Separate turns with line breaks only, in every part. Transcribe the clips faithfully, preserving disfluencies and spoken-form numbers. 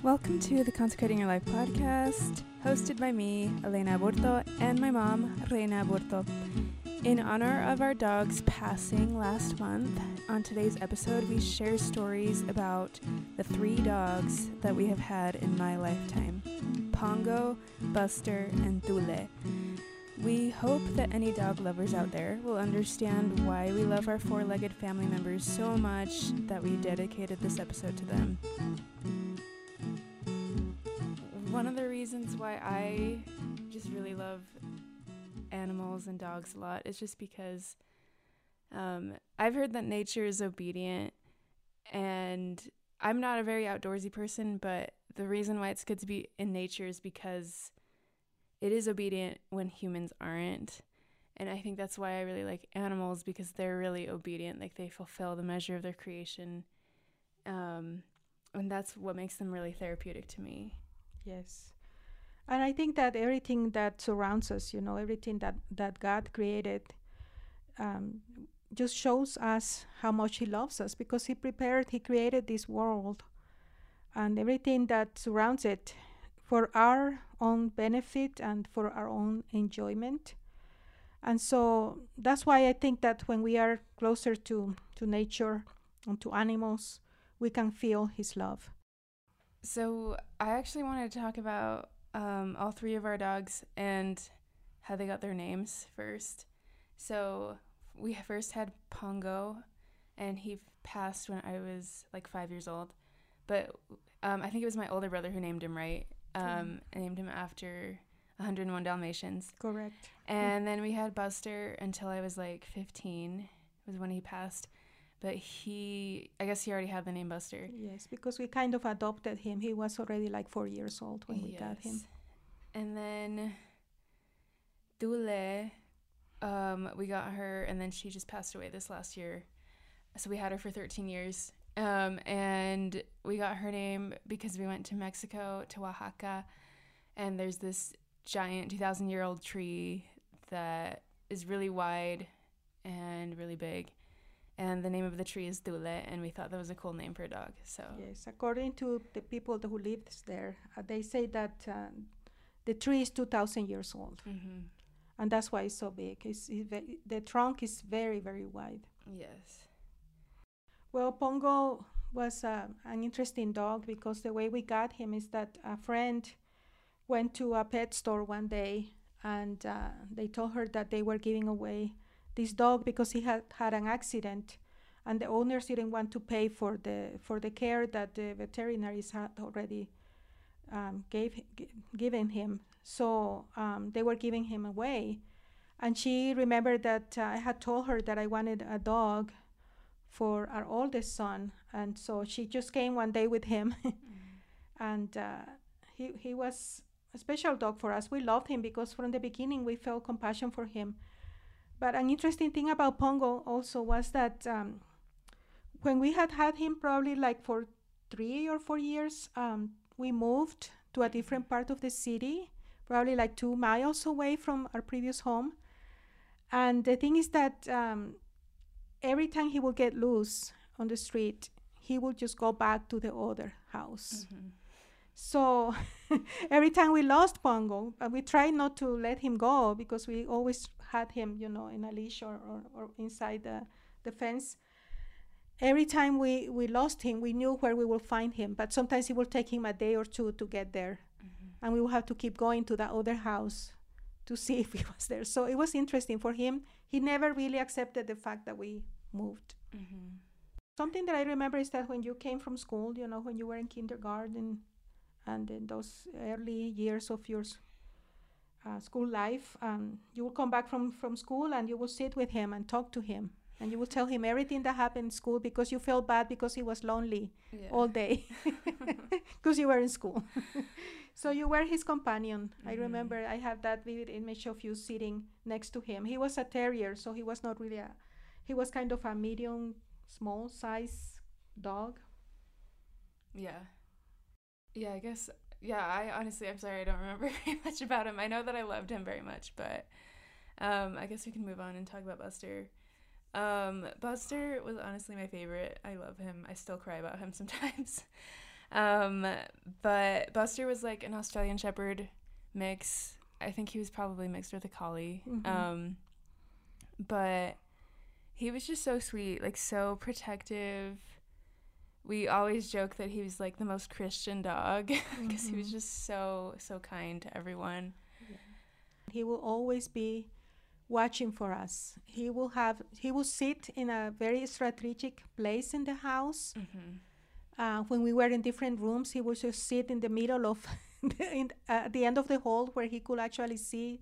Welcome to the Consecrating Your Life podcast, hosted by me, Elena Aburto, and my mom, Reina Aburto. In honor of our dog's passing last month, on today's episode, we share stories about the three dogs that we have had in my lifetime: Pongo, Buster, and Dule. We hope that any dog lovers out there will understand why we love our four-legged family members so much that we dedicated this episode to them. One of the reasons why I just really love animals and dogs a lot is just because um, I've heard that nature is obedient, and I'm not a very outdoorsy person, but the reason why it's good to be in nature is because it is obedient when humans aren't. And I think that's why I really like animals, because they're really obedient. Like, they fulfill the measure of their creation. Um, and that's what makes them really therapeutic to me.
Yes. And I think that everything that surrounds us, you know, everything that, that God created um, just shows us how much he loves us, because he prepared, he created this world and everything that surrounds it for our own benefit and for our own enjoyment. And so that's why I think that when we are closer to, to nature and to animals, we can feel his love.
So I actually wanted to talk about um, all three of our dogs and how they got their names first. So we first had Pongo, and he passed when I was like five years old. But um, I think it was my older brother who named him, right? Um, mm. I named him after one hundred one Dalmatians.
Correct.
And then we had Buster until I was like fifteen, was when he passed. But he, I guess he already had the name Buster.
Yes, because we kind of adopted him. He was already like four years old when we
yes.
got him.
And then Dule, um, we got her, and then she just passed away this last year. So we had her for thirteen years. Um, and we got her name because we went to Mexico, to Oaxaca, and there's this giant two thousand year old tree that is really wide and really big. And the name of the tree is Dule, and we thought that was a cool name for a dog. So
yes, according to the people who lived there, uh, they say that uh, the tree is two thousand years old.
Mm-hmm.
And that's why it's so big. It's, it's ve- the trunk is very, very wide.
Yes.
Well, Pongo was uh, an interesting dog, because the way we got him is that a friend went to a pet store one day, and uh, they told her that they were giving away this dog because he had had an accident, and the owners didn't want to pay for the for the care that the veterinaries had already um, gave g- given him. So um, they were giving him away, and she remembered that uh, I had told her that I wanted a dog for our oldest son, and so she just came one day with him, mm. and uh, he he was a special dog for us. We loved him because from the beginning we felt compassion for him. But an interesting thing about Pongo also was that um, when we had had him probably like for three or four years, um, we moved to a different part of the city, probably like two miles away from our previous home. And the thing is that um, every time he would get loose on the street, he would just go back to the other house. Mm-hmm. So every time we lost Pongo, uh, we tried not to let him go, because we always had him, you know, in a leash or, or, or inside the, the fence. Every time we, we lost him, we knew where we would find him, but sometimes it would take him a day or two to get there. Mm-hmm. And we would have to keep going to that other house to see if he was there. So it was interesting for him. He never really accepted the fact that we moved. Mm-hmm. Something that I remember is that when you came from school, you know, when you were in kindergarten, and in those early years of your uh, school life, um, you will come back from, from school, and you will sit with him and talk to him. And you will tell him everything that happened in school, because you felt bad because he was lonely yeah. all day because you were in school. So you were his companion. Mm-hmm. I remember I have that vivid image of you sitting next to him. He was a terrier, so he was not really a, he was kind of a medium, small size dog.
Yeah. Yeah, I guess, yeah, I honestly, I'm sorry, I don't remember very much about him. I know that I loved him very much, but um, I guess we can move on and talk about Buster. Um, Buster was honestly my favorite. I love him. I still cry about him sometimes. Um, but Buster was like an Australian Shepherd mix. I think he was probably mixed with a collie.
Mm-hmm.
Um, but he was just so sweet, like so protective. We always joke that he was like the most Christian dog because mm-hmm. he was just so, so kind to everyone.
Yeah. He will always be watching for us. He will have, he will sit in a very strategic place in the house.
Mm-hmm.
Uh, when we were in different rooms, he would just sit in the middle of, the, in, uh, at the end of the hall where he could actually see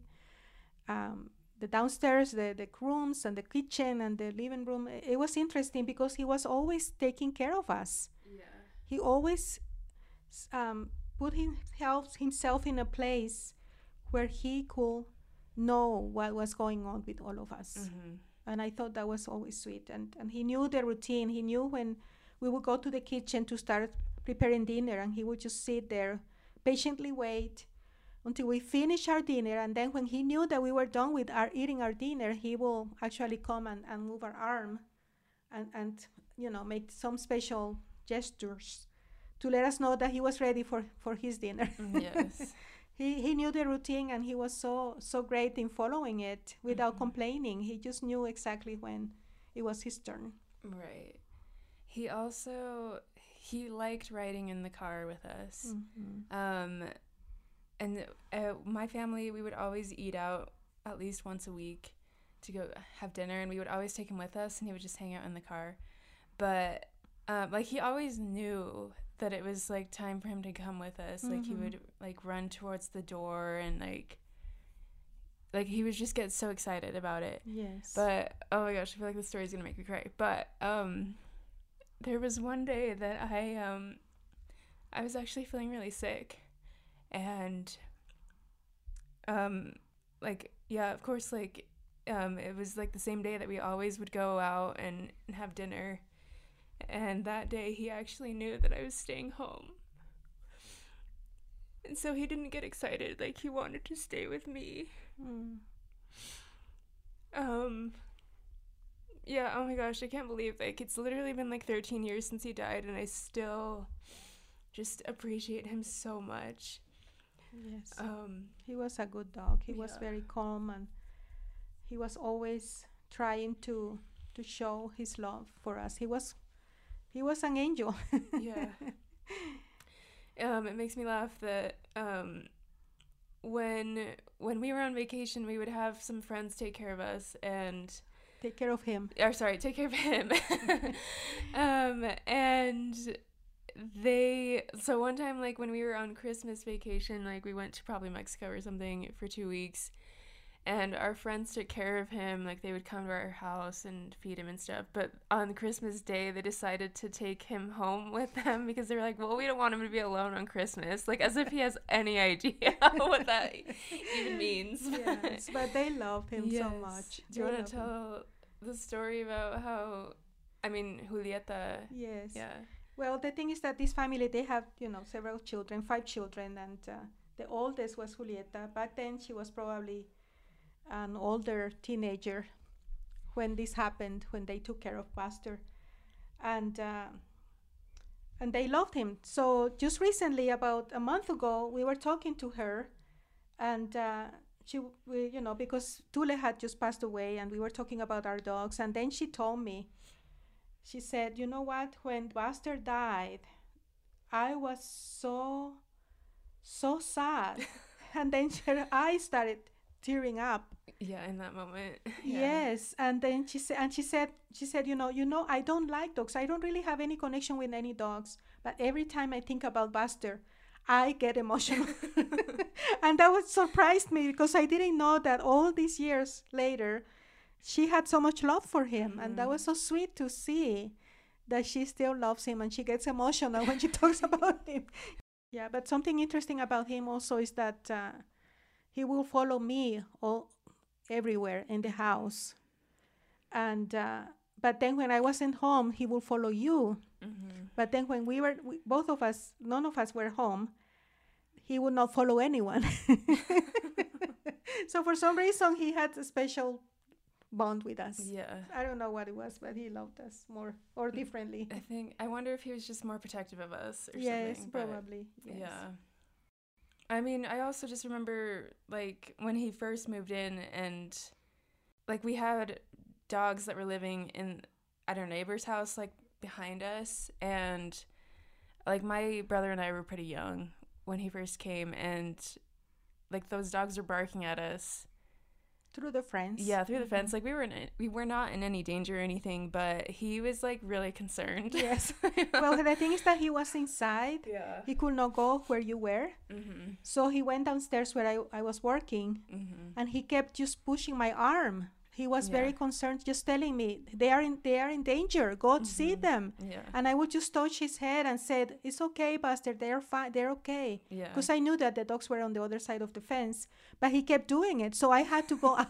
um, the downstairs, the, the rooms and the kitchen and the living room. It was interesting because he was always taking care of us.
Yeah.
He always um, put himself, himself in a place where he could know what was going on with all of us.
Mm-hmm.
And I thought that was always sweet. And, and he knew the routine. He knew when we would go to the kitchen to start preparing dinner, and he would just sit there, patiently wait until we finish our dinner. And then when he knew that we were done with our eating our dinner, he will actually come and, and move our arm and, and, you know, make some special gestures to let us know that he was ready for, for his dinner.
Yes.
he he knew the routine, and he was so, so great in following it without mm-hmm. complaining. He just knew exactly when it was his turn.
Right. He also, he liked riding in the car with us.
Mm-hmm.
Um, and uh, my family, we would always eat out at least once a week to go have dinner, and we would always take him with us, and he would just hang out in the car. But, um, like, he always knew that it was, like, time for him to come with us. Mm-hmm. Like, he would, like, run towards the door, and, like, like, he would just get so excited about it.
Yes.
But, oh my gosh, I feel like this story is going to make me cry. But, um... there was one day that I um I was actually feeling really sick, and um like yeah of course like um it was like the same day that we always would go out and, and have dinner, and that day he actually knew that I was staying home, and so he didn't get excited. Like, he wanted to stay with me.
mm.
um Yeah, oh my gosh, I can't believe, like, it's literally been, like, thirteen years since he died, and I still just appreciate him so much.
Yes.
Um,
he was a good dog. He
yeah.
was very calm, and he was always trying to to show his love for us. He was he was an angel.
Yeah. Um, it makes me laugh that um, when when we were on vacation, we would have some friends take care of us, and...
Take care of him.
Or sorry, take care of him. um, and they, so one time, like, when we were on Christmas vacation, like, we went to probably Mexico or something for two weeks, and our friends took care of him. Like, they would come to our house and feed him and stuff. But on Christmas Day, they decided to take him home with them because they were like, well, we don't want him to be alone on Christmas. Like, as if he has any idea what that even means.
Yes, but they loved him
yes.
so much.
Do you
they
want to tell the story about how, I mean, Julieta?
Yes.
Yeah.
Well, the thing is that this family, they have, you know, several children, five children, and uh, the oldest was Julieta. Back then, she was probably an older teenager when this happened, when they took care of Buster, and uh, and they loved him. So just recently, about a month ago, we were talking to her, and uh, she, we, you know, because Tule had just passed away, and we were talking about our dogs, and then she told me, she said, you know what, when Buster died, I was so, so sad, and then her eyes started tearing up.
Yeah, in that moment.
Yeah. Yes, and then she said, and she said, she said, you know, you know, I don't like dogs. I don't really have any connection with any dogs. But every time I think about Buster, I get emotional, and that was surprised me because I didn't know that all these years later, she had so much love for him, mm-hmm. and that was so sweet to see that she still loves him and she gets emotional when she talks about him. Yeah, but something interesting about him also is that uh, he will follow me all everywhere in the house, and uh, but then when I wasn't home, he will follow you. Mm-hmm. But then when we were, we, both of us, none of us were home, he would not follow anyone. So for some reason, he had a special bond with us.
Yeah.
I don't know what it was, but he loved us more or differently.
I think, I wonder if he was just more protective of us or
Yes,
something.
probably. Yes.
Yeah. I mean, I also just remember, like, when he first moved in and, like, we had dogs that were living in at our neighbor's house, like, behind us. And, like, my brother and I were pretty young when he first came. And, like, those dogs were barking at us.
Through the fence.
Yeah, through the fence. Like, we were in, we were not in any danger or anything, but he was, like, really concerned.
Yes. Well, the thing is that he was inside.
Yeah.
He could not go where you were.
Mm-hmm.
So he went downstairs where I, I was working,
Mm-hmm.
and he kept just pushing my arm. He was
Yeah.
very concerned, just telling me, they are in they are in danger. Go see
Mhm.
them.
Yeah.
And I would just touch his head and said, "It's okay, Buster. They're fine. They're okay."
Yeah.
Because I knew that the dogs were on the other side of the fence, but he kept doing it. So I had to go up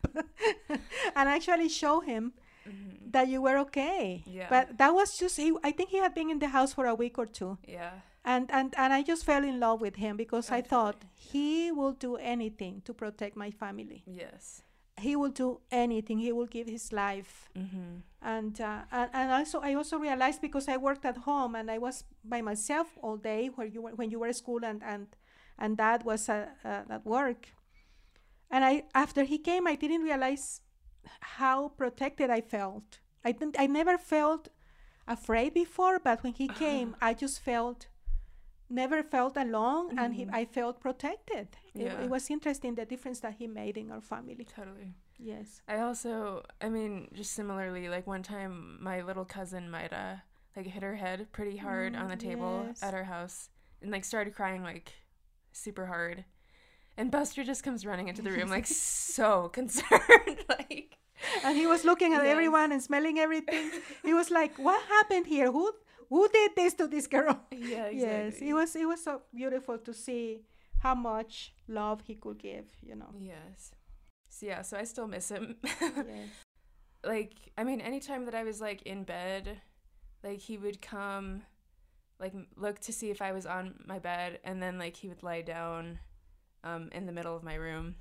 and actually show him
Mm-hmm.
that you were okay.
Yeah.
But that was just he. I think he had been in the house for a week or two,
Yeah.
and and and I just fell in love with him because
Oh,
I thought
totally.
he will do anything to protect my family.
Yes.
He will do anything. He will give his life.
Mm-hmm.
And, uh, and and also I also realized, because I worked at home and I was by myself all day where you were when you were at school and and and Dad was uh, uh, at work. And I after he came, I didn't realize how protected I felt. I didn't. I never felt afraid before, but when he came, I just felt never felt alone, and he,
Mhm.
I felt protected. It,
Yeah.
it was interesting the difference that he made in our family.
Totally.
Yes.
I also, I mean, just similarly, like one time my little cousin Maida, like hit her head pretty hard
Mm,
on the table
yes.
at our house and like started crying like super hard. And Buster just comes running into the room like so concerned, like.
And he was looking at
Yes.
everyone and smelling everything. He was like, "What happened here? Who who did this to this girl?"
Yeah, exactly.
Yes, it was it was so beautiful to see how much love he could give, you know.
Yes. So yeah, so I still miss him.
Yes.
Like, I mean, anytime that I was like in bed, like he would come, like m- look to see if I was on my bed, and then like he would lie down um, in the middle of my room.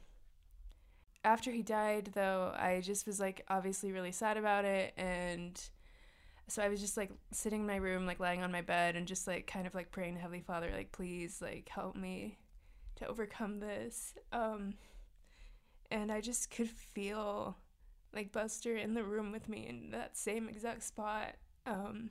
After he died, though, I just was like obviously really sad about it, and so I was just like sitting in my room, like lying on my bed, and just like kind of like praying to Heavenly Father, like please, like help me to overcome this. Um, and I just could feel like Buster in the room with me in that same exact spot. Um,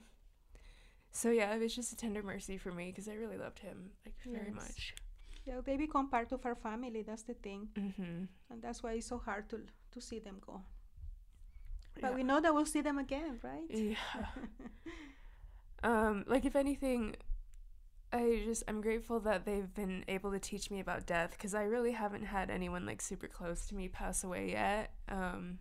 so yeah, it was just a tender mercy for me because I really loved him like very
Yes.
much.
Yeah, they become part of our family. That's the thing,
Mm-hmm.
and that's why it's so hard to to see them go. But
Yeah.
we know that we'll see them again, right?
Yeah. um, like if anything, I just I'm grateful that they've been able to teach me about death because I really haven't had anyone like super close to me pass away yet. Um,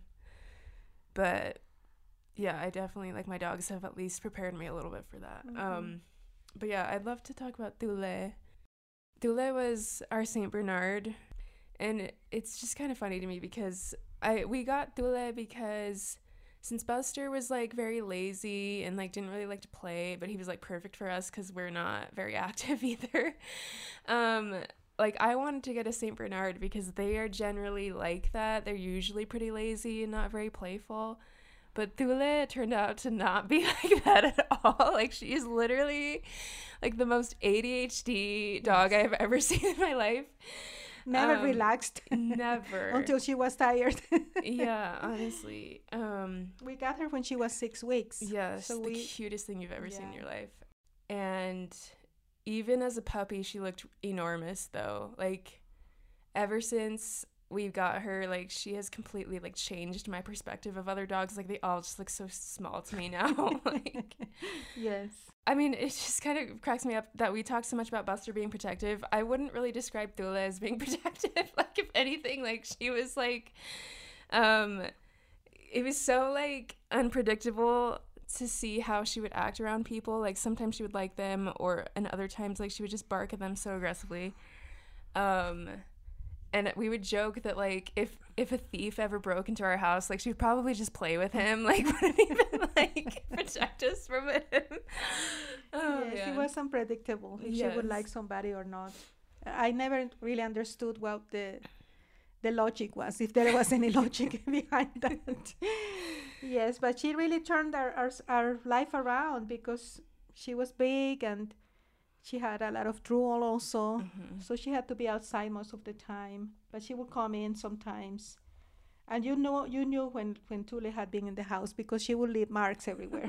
but yeah, I definitely like my dogs have at least prepared me a little bit for that.
Mhm.
Um, but yeah, I'd love to talk about Thule. Thule was our Saint Bernard, and it's just kind of funny to me because I we got Thule because since Buster was like very lazy and like didn't really like to play, but he was like perfect for us because we're not very active either. Um, like I wanted to get a Saint Bernard because they are generally like that. They're usually pretty lazy and not very playful. But Thule turned out to not be like that at all. Like she is literally like the most A D H D dog
Yes.
I've ever seen in my life.
Never
Um,
relaxed
Never.
until she was tired.
Yeah, honestly. Um,
We got her when she was six weeks.
yes,
So
the
we-
cutest thing you've ever seen in
Yeah.
your life. And even as a puppy, she looked enormous though. Like ever since we got her, like she has completely like changed my perspective of other dogs. Like they all just look so small to me now. Like
Yes.
I mean, it just kind of cracks me up that we talk so much about Buster being protective. I wouldn't really describe Thule as being protective. Like, if anything, like, she was, like, um, it was so, like, unpredictable to see how she would act around people. Like, sometimes she would like them, or, and other times, like, she would just bark at them so aggressively. Um, and we would joke that, like, if, if a thief ever broke into our house, like, she would probably just play with him. Like, wouldn't even, like, protect us from him. Oh,
Yes,
yeah.
it was unpredictable if she would
Yes.
like somebody or not. I never really understood what the the logic was, if there was any logic behind that. Yes, but she really turned our, our our life around because she was big and she had a lot of drool also.
Mm-hmm.
So she had to be outside most of the time, but she would come in sometimes. And you know, you knew when when Tule had been in the house because she would leave marks everywhere.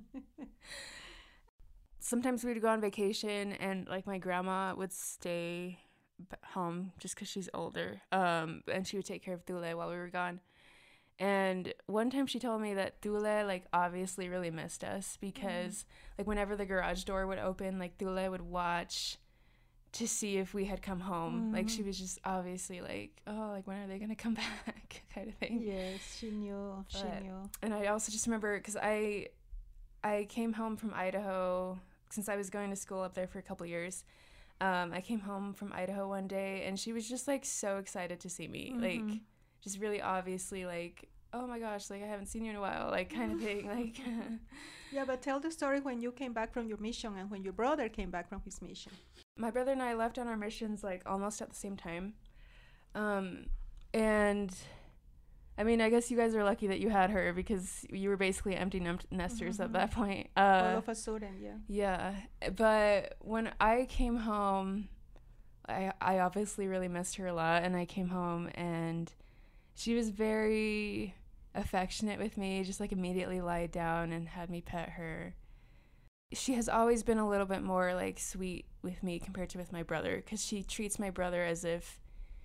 Sometimes we'd go on vacation and like my grandma would stay b- home just because she's older, um and she would take care of Thule while we were gone. And one time she told me that Thule like obviously really missed us because mm. like whenever the garage door would open, like Thule would watch to see if we had come home. Mm. Like she was just obviously like, oh, like when are they gonna come back kind of thing.
Yes, she knew. But, she knew.
And I also just remember because I I came home from Idaho since I was going to school up there for a couple years. Um, I came home from Idaho one day and she was just like so excited to see me. Mm-hmm. Like just really obviously like, oh my gosh, like I haven't seen you in a while, like kind of thing. Like
yeah, but tell the story when you came back from your mission and when your brother came back from his mission.
My brother and I left on our missions like almost at the same time. Um, and I mean, I guess you guys are lucky that you had her because you were basically empty nem- nesters mm-hmm. at that point. Uh,
All of a sudden, yeah.
Yeah. But when I came home, I, I obviously really missed her a lot. And I came home and she was very affectionate with me, just like immediately lied down and had me pet her. She has always been a little bit more like sweet with me compared to with my brother because she treats my brother as if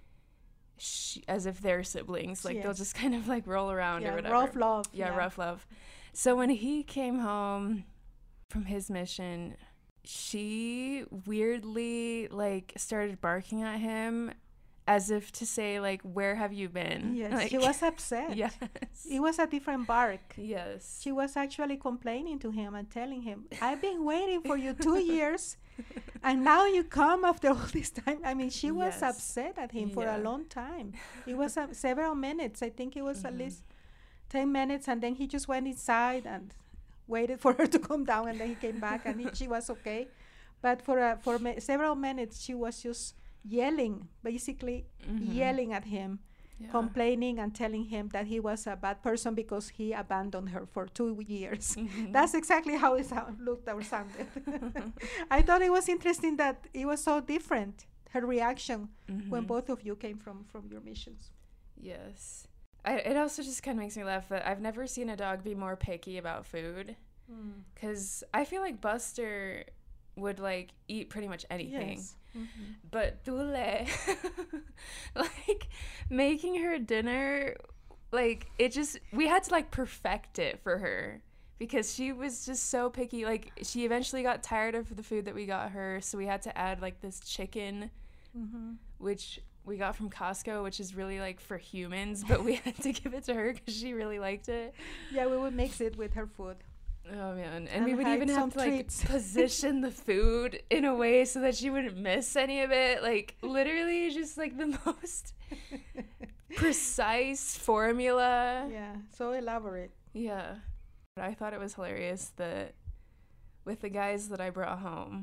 She, as if they're siblings, like yes. they'll just kind of like roll around
yeah,
or whatever.
Rough love.
Yeah,
yeah,
rough love. So when he came home from his mission, she weirdly like started barking at him as if to say like, where have you been?
Yes,
like,
she was upset.
Yes.
It was a different bark.
Yes.
She was actually complaining to him and telling him, I've been waiting for you two years and now you come after all this time. I mean, she was
yes.
upset at him yeah. for a long time. It was uh, several minutes. I think it was mm-hmm. at least ten minutes. And then he just went inside and waited for her to come down. And then he came back and he, she was okay. But for uh, for me, several minutes, she was just yelling, basically mm-hmm. yelling at him, yeah. complaining and telling him that he was a bad person because he abandoned her for two years. Mm-hmm. That's exactly how it sound, looked or sounded. I thought it was interesting that it was so different, her reaction mm-hmm. when both of you came from, from your missions.
Yes. I, it also just kind of makes me laugh that I've never seen a dog be more picky about food because mm. I feel like Buster would like eat pretty much anything. Yes. Mm-hmm. But Thule, like making her dinner, like it just, we had to like perfect it for her because she was just so picky. Like she eventually got tired of the food that we got her, so we had to add like this chicken, mm-hmm. which we got from Costco, which is really like for humans, but we had to give it to her because she really liked it.
Yeah, we would mix it with her food.
Oh man, and, and we would even have to like position the food in a way so that she wouldn't miss any of it. Like literally just like the most precise formula.
Yeah, so elaborate.
Yeah. I thought it was hilarious that with the guys that I brought home,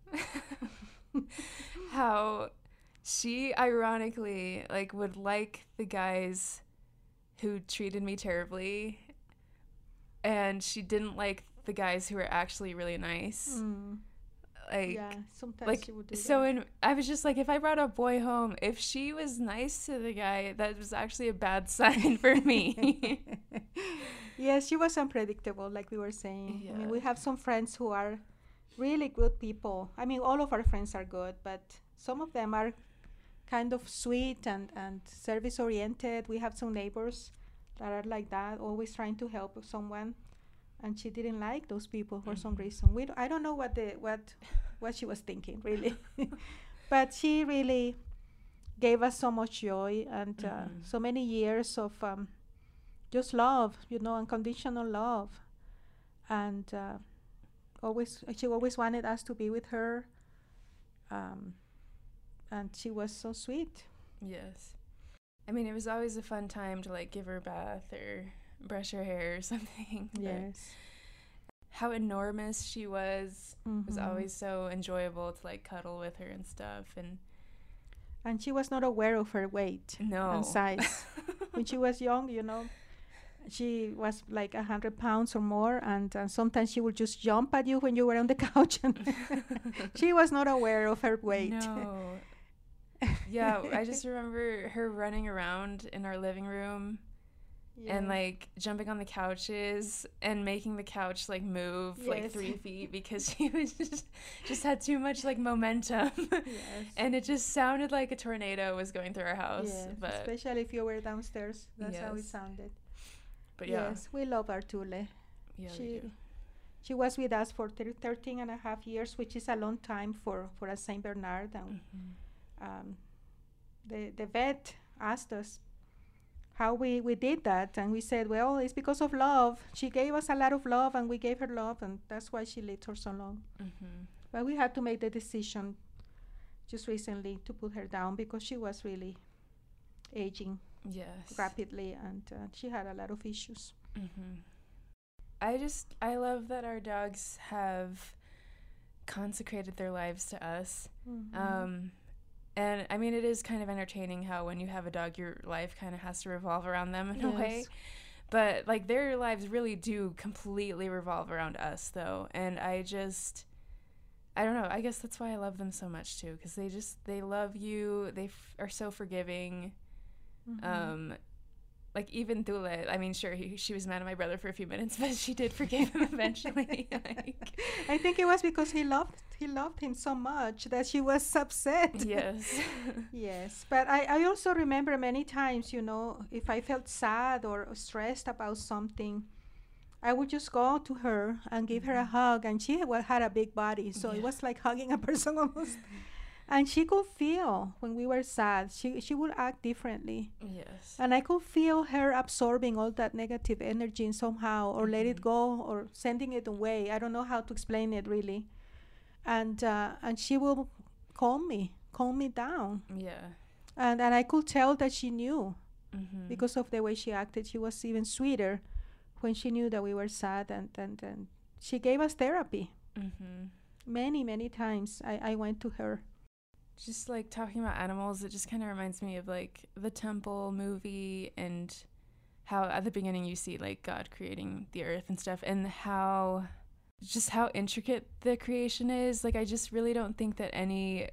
how she ironically like would like the guys who treated me terribly. And she didn't like the guys who were actually really nice. Mm. Like,
yeah, sometimes
like,
she would do
so
that.
in, I was just like, if I brought a boy home, if she was nice to the guy, that was actually a bad sign for me.
Yes, she was unpredictable, like we were saying.
Yeah.
I mean, we have some friends who are really good people. I mean, all of our friends are good, but some of them are kind of sweet and, and service-oriented. We have some neighbors that are like that, always trying to help someone, and she didn't like those people for mm-hmm. some reason. We d- I don't know what the what what she was thinking really, but she really gave us so much joy and uh, mm-hmm. so many years of um, just love, you know, unconditional love, and uh, always she always wanted us to be with her, um, and she was so sweet.
Yes. I mean, it was always a fun time to, like, give her a bath or brush her hair or something.
Yes.
How enormous she was
mm-hmm.
was always so enjoyable to, like, cuddle with her and stuff. And
And she was not aware of her weight
No.
and size. When she was young, you know, she was like a hundred pounds or more, and uh, sometimes she would just jump at you when you were on the couch, and she was not aware of her weight.
No. Yeah, I just remember her running around in our living room
Yeah.
and like jumping on the couches and making the couch like move like
Yes.
three feet because she was just just had too much like momentum.
Yes.
And it just sounded like a tornado was going through our house.
Yes,
But
especially if you were downstairs. That's how it
Yes.
sounded.
but yeah,
Yes, we love Artule.
yeah, we
she
do.
she was with us for thir- thirteen and a half years, which is a long time for, for a Saint Bernard. And
Mhm.
um, the, the vet asked us how we, we did that. And we said, well, it's because of love. She gave us a lot of love, and we gave her love, and that's why she lived for so long.
Mhm.
But we had to make the decision just recently to put her down because she was really aging
Yes.
rapidly, and uh, she had a lot of issues.
Mhm. I just I love that our dogs have consecrated their lives to us.
Mhm.
Um, and I mean, it is kind of entertaining how when you have a dog, your life kind of has to revolve around them in a way.
Yes.
But like their lives really do completely revolve around us, though. And I just, I don't know. I guess that's why I love them so much too, because they just they love you. They f- are so forgiving.
Mhm.
Um, like even Thule, I mean, sure, he, she was mad at my brother for a few minutes, but she did forgive him eventually. Like,
I think it was because he loved he loved him so much that she was upset.
yes.
Yes, but I, I also remember many times, you know, if I felt sad or stressed about something, I would just go to her and give her a hug, and she wa- had a big body, so
Yeah.
it was like hugging a person almost. And she could feel when we were sad. She she would act differently.
Yes.
And I could feel her absorbing all that negative energy and somehow, or let it
Mhm.
go, or sending it away. I don't know how to explain it really. And uh, and she will calm me, calm me down.
Yeah.
And and I could tell that she knew
Mm-hmm.
because of the way she acted. She was even sweeter when she knew that we were sad, and and, and she gave us therapy
Mm-hmm.
many many times. I, I went to her.
Just like talking about animals, it just kind of reminds me of like the Temple movie and how at the beginning you see like God creating the earth and stuff, and how just how intricate the creation is. Like I just really don't think that any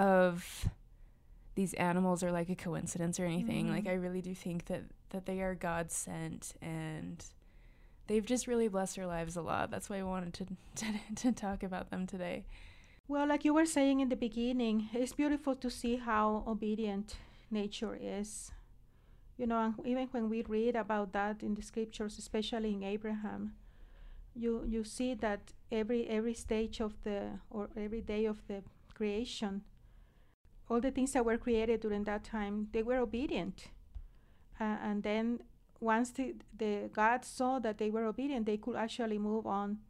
of these animals are like a coincidence or anything.
Mhm.
Like I really do think that that they are God sent, and they've just really blessed our lives a lot. That's why I wanted to to, to talk about them today.
Well, like you were saying in the beginning, it's beautiful to see how obedient nature is. You know, and even when we read about that in the scriptures, especially in Abraham, you you see that every every stage of the or every day of the creation, all the things that were created during that time, they were obedient. Uh, and then once the, the God saw that they were obedient, they could actually move on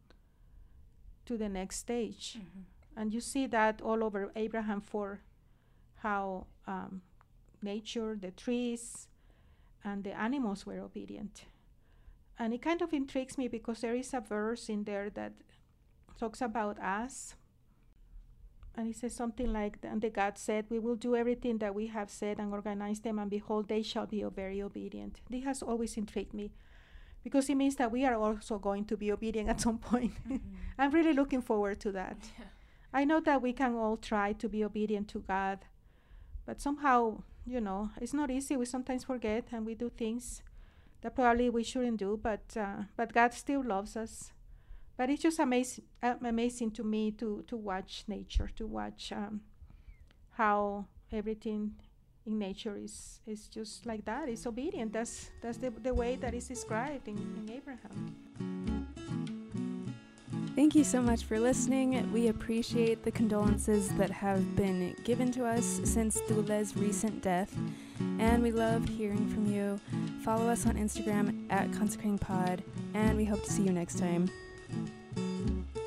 to the next stage.
Mm-hmm.
And you see that all over Abraham for how um, nature, the trees, and the animals were obedient. And it kind of intrigues me because there is a verse in there that talks about us. And it says something like, and the God said, we will do everything that we have said and organize them, and behold, they shall be very obedient. This has always intrigued me because it means that we are also going to be obedient at some point.
Mm-hmm.
I'm really looking forward to that.
Yeah.
I know that we can all try to be obedient to God, but somehow, you know, it's not easy. We sometimes forget and we do things that probably we shouldn't do, but uh, but God still loves us. But it's just amazing, uh, amazing to me to, to watch nature, to watch um, how everything in nature is, is just like that. It's obedient. That's that's the, the way that is described in, in Abraham.
Thank you so much for listening. We appreciate the condolences that have been given to us since Thule's recent death, and we love hearing from you. Follow us on Instagram at Consecrating Pod, and we hope to see you next time.